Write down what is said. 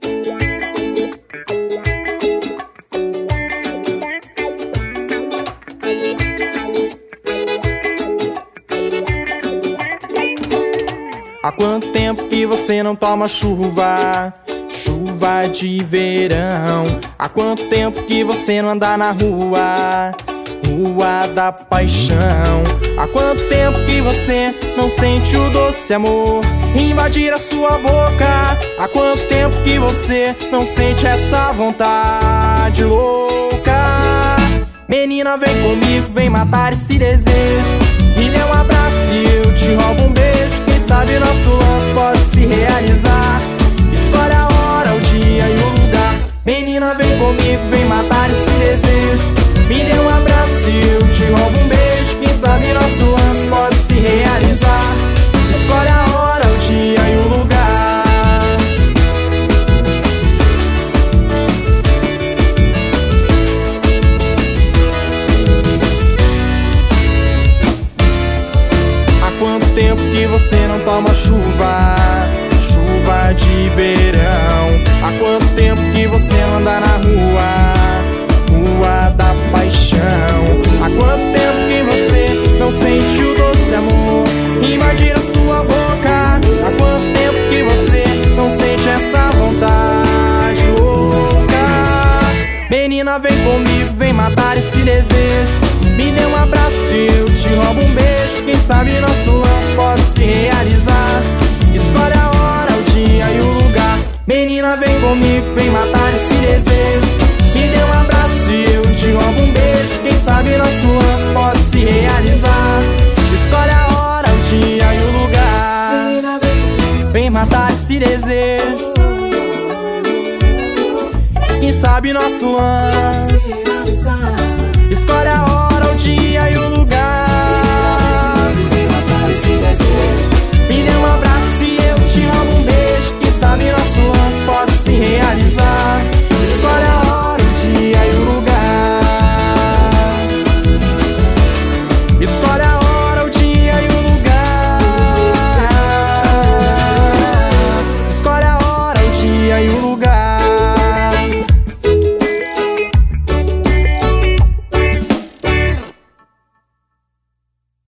Há quanto tempo que você não toma chuva? Chuva de verão. Há quanto tempo que você não anda na rua? Rua da paixão. Há quanto tempo que você não sente o doce amor invadir a sua boca? Há quanto tempo que você não sente essa vontade louca? Menina, vem comigo, vem matar esse desejo. Me dê um abraço e eu te roubo um beijo. Quem sabe nosso lance pode se realizar. Escolhe a hora, o dia e o lugar. Menina, vem comigo, vem matar esse desejo. Me dê um abraço e eu te roubo um beijo. Quem sabe nosso lance pode se realizar. Escolhe a hora, o dia e o lugar. Há quanto tempo que você não toma chuva? Chuva de verão. Há quanto tempo que você não anda na rua? Rua da paixão. Há quanto tempo que você não sente o doce amor invadir a sua boca? Há quanto tempo que você não sente essa vontade louca? Menina, vem comigo, vem matar esse desejo. Me dê um abraço e eu te roubo um beijo. Quem sabe nosso lance pode se realizar. Escolhe a hora, o dia e o lugar. Menina, vem comigo, vem matar esse desejo. Me dê um abraço e eu te roubo um beijo. Quem sabe nosso lance pode se realizar. Escolhe a hora, o dia e o lugar. Vem matar esse desejo. Quem sabe nosso lance. Escolhe a hora, o dia e o lugar.